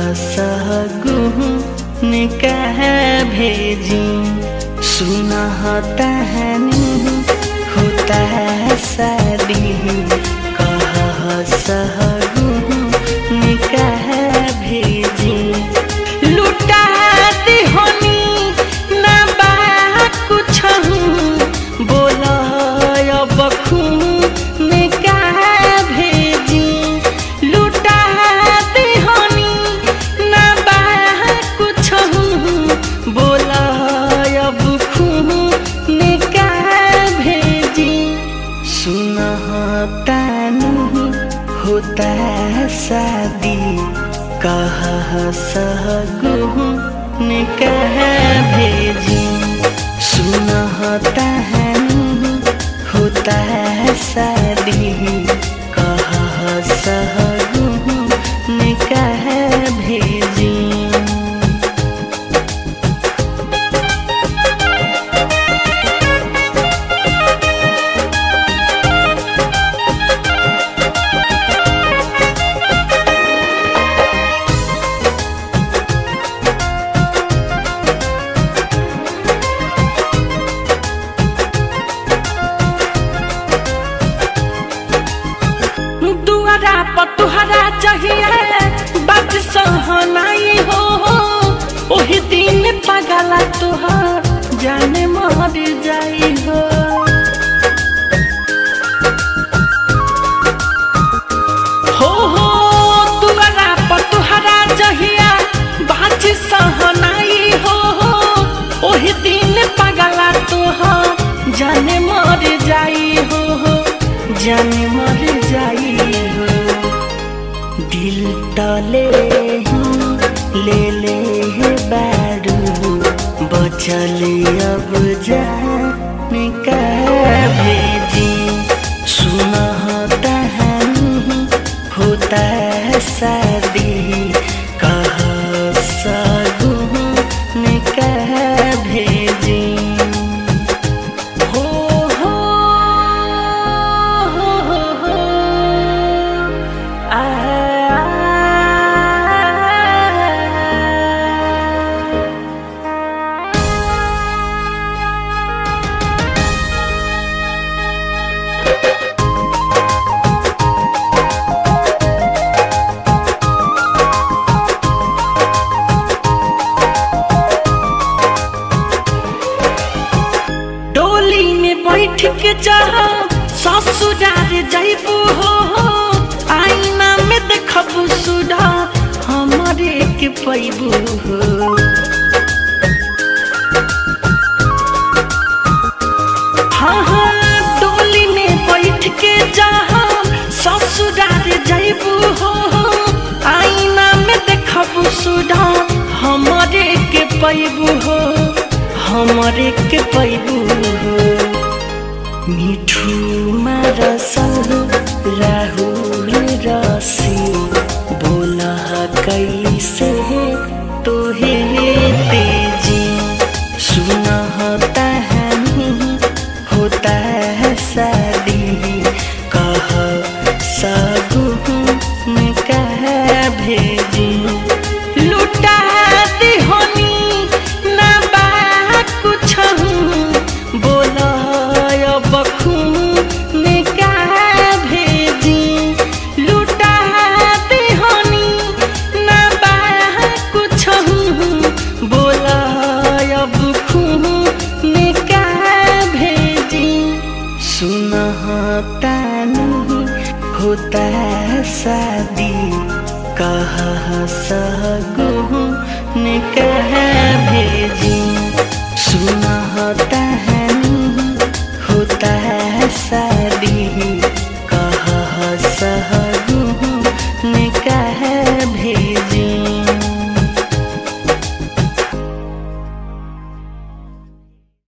सगुन कह भेजी सुनहता है होता है शादी कह सगुन कह भेजी लुटा दिहनी ना बा कुछ बोला अब खून कह भेजी लुटा दिहनी ना बा कुछ बोला अब खून कह भेजी सुनहता होता है शादी कह सगुन कह भेजी सुनहता है होता है शादी कह सगुन कह भेजी तुहरा चाहिए बात सहनाई हो ओही दिन पगला तुहर जाने मर जाई हो तुहरा तुहरा चाहिए बात सहनाई हो ओही दिन पगला तुहर जाने मर जाई हो जाने मर जाई हो दिल तले ले बारू बचल अब जान का भेजी सुनहता है होता है शादी कह सगुन कह भेजी बैठ के जहा ससुरार जाइबू हो आईना में देखबू सुधा हमारे के पैबू हो हाँ डोली में बैठ के जहा ससुरार जाइबू हो आईना में देखबू सुधा हमारे के पैबू हो हमारे के पैबू हो मिठू मरसल राहुल रसी बोला कैसे तोहे तेजी सुनहता है होता है शादी कह सगुन कह भेजी लुटा दिहनी ना बा कुछ बोला अब खून कह भेजी लुटा दिहनी ना बा कुछ बोला अब खून कह भेजी सुनहता होता है शादी कह सगुन कह भेजी सुनहता है होता है शादी